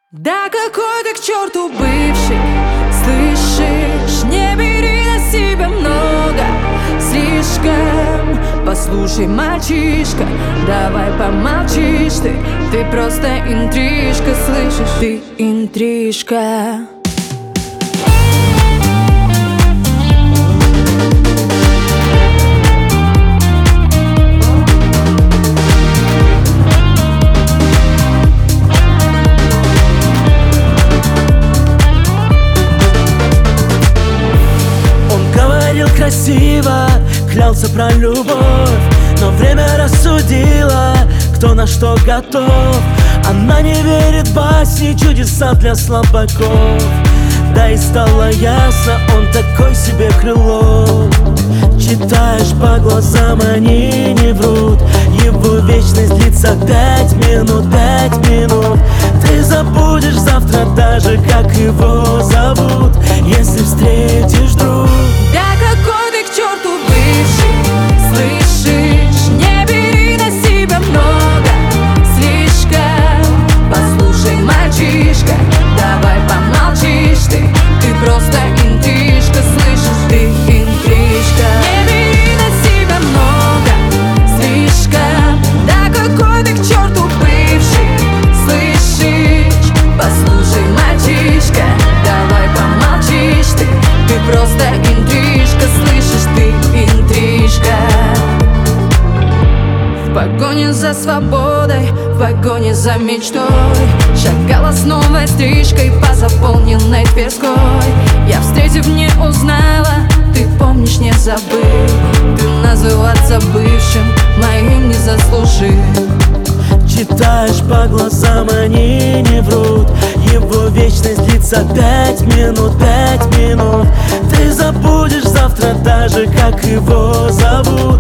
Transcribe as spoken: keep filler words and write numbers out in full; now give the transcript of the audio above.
Да какой ты к черту бывший, слышишь? Не бери на себя много, слишком. Послушай, мальчишка, давай помолчишь ты. Ты просто интрижка, слышишь? Ты интрижка. Красиво, клялся про любовь, но время рассудило, кто на что готов. Она не верит в басни, чудеса для слабаков. Да и стало ясно, он такой себе Крылов. Читаешь по глазам, они не врут. Его вечность длится пять минут, пять минут. Ты забудешь завтра даже, как его зовут, если встретишь друг. Да какой ты к черту бывший, слышишь? Не бери на себя много, слишком. Послушай, мальчишка, давай помолчишь ты. Ты просто интрижка, слышишь? Ты интрижка. Не бери на себя много, слишком. Да какой ты к черту бывший, слышишь? Послушай, мальчишка, давай помолчишь ты. Ты просто интрижка, слышишь? Ты интрижка. В погоне за свободой, в погоне за мечтой шагала с новой стрижкой по заполненной Тверской. Я, встретив, не узнала, ты помнишь, не забыл. Ты называться бывшим моим не заслужил. Читаешь по глазам, они не врут. Его вечность длится пять минут, пять минут. Ты забудешь завтра даже, как его зовут,